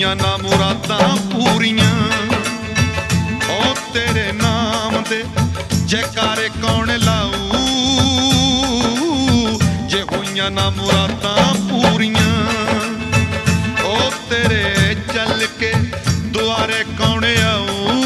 होइयां ना मुरादां पूरियां। ओ तेरे नाम दे जयकारे कौन लाऊ, जे होइयां ना मुरादां पूरियां। ओ तेरे चल के दुआरे कौन आऊं।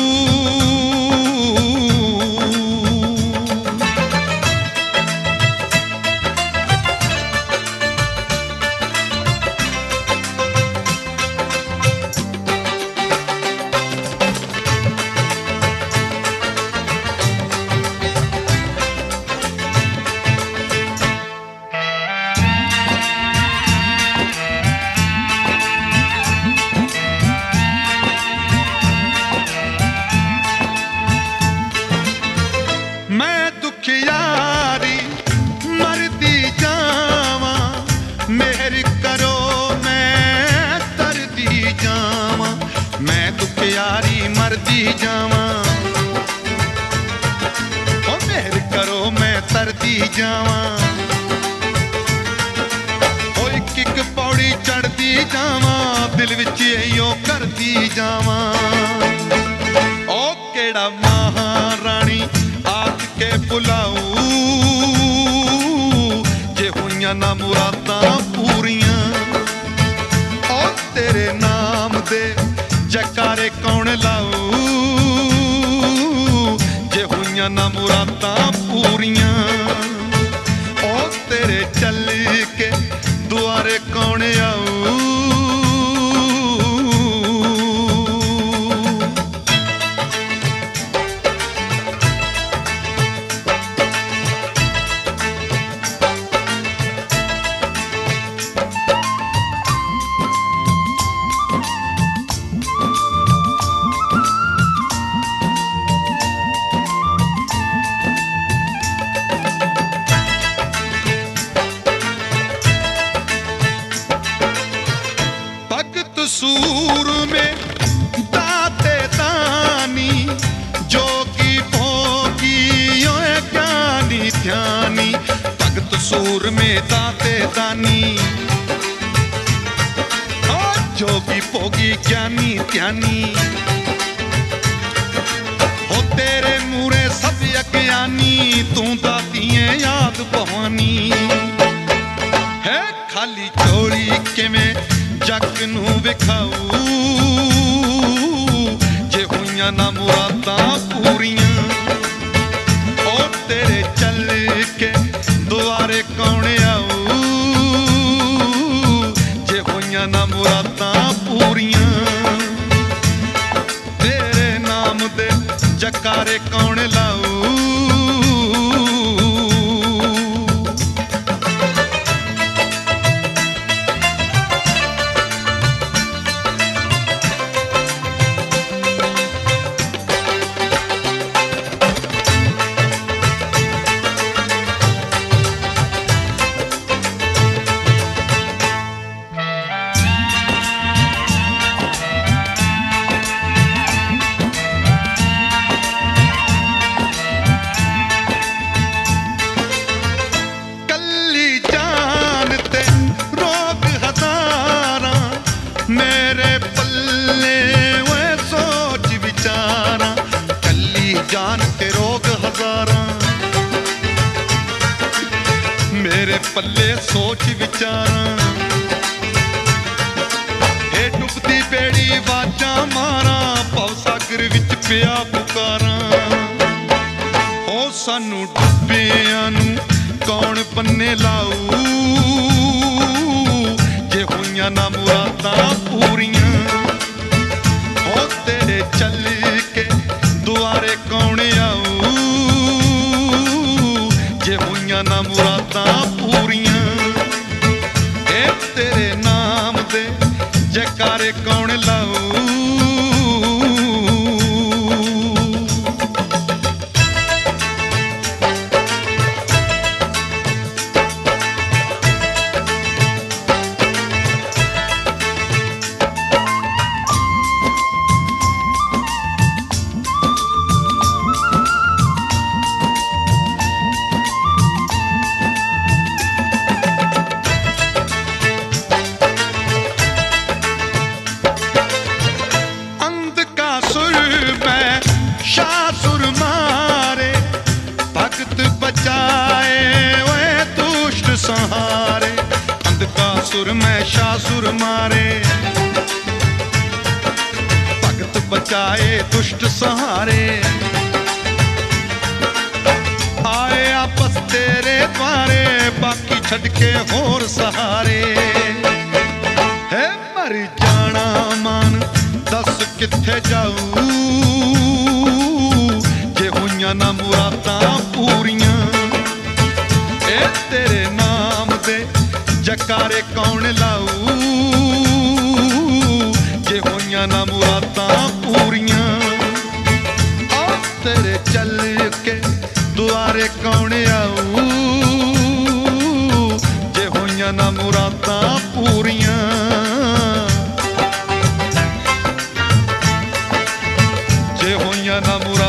दुखियारी मरदी जावा, मेहर करो मैं तरदी जावा। मैं दुखियारी मरदी जावा, ओ मेहर करो मैं तरदी जावा। ओ एक पौड़ी चढ़दी जावा, दिल विच इहो करदी जावा। ओ केड़ा महारानी आख के बुलाऊ, जे होइयां ना मुरादां पूरियां। ओ तेरे नाम दे जयकारे कौन लाऊ, जे होइयां ना मुरादां पूरियां। ओ तेरे चल के दुआरे कौन आऊ। सूर में दाते दानी, जोगी भोगी ओए ज्ञानी ध्यानी। भगत सूर में दाते दानी, ओ जोगी भोगी ज्ञानी ध्यानी। हो तेरे मूरे सब अज्ञानी, तू दातिए याद भवानी। है खाली झोली किवें जग नूं विखाऊ, जे होइयां ना मुरादां पूरियां। ओ तेरे चल के दुआरे कौन आऊ, जे होइयां ना मुरादां पूरियां। तेरे नाम दे जयकारे कौन लाऊ। मेरे पल्ले वे सोच विचारा, कल्ली जान ते रोग हजारा। मेरे पल्ले सोच विचारा, हे डुबदी बेड़ी वाजा मारा। भवसागर विच पिया पुकारा, ओ सानू डुबियां नूं कौन पन्ने लाऊ, जे होइयां ना मुरादां पूरियां। ओ तेरे चल के दुआरे कौन आऊ, जे होइयां ना मुरादां पूरियां। ए तेरे नाम दे जयकारे कौन लाऊ। सुर में शासुर मारे, भगत बचाए दुष्ट सहारे, आए आपस तेरे द्वारे, बाकी छड़ के होर सहारे। है मर जाना मान दस किथे जाऊ, जे होइयां ना मुरादां पूरियां, ए तेरे नाम दे जकारे कौन लाऊ, जे होइयां ना मुरादां पूरियां। आ तेरे चल के दुआरे कौन आऊ, जे होइयां ना मुरादां पूरियां। जे होइयां ना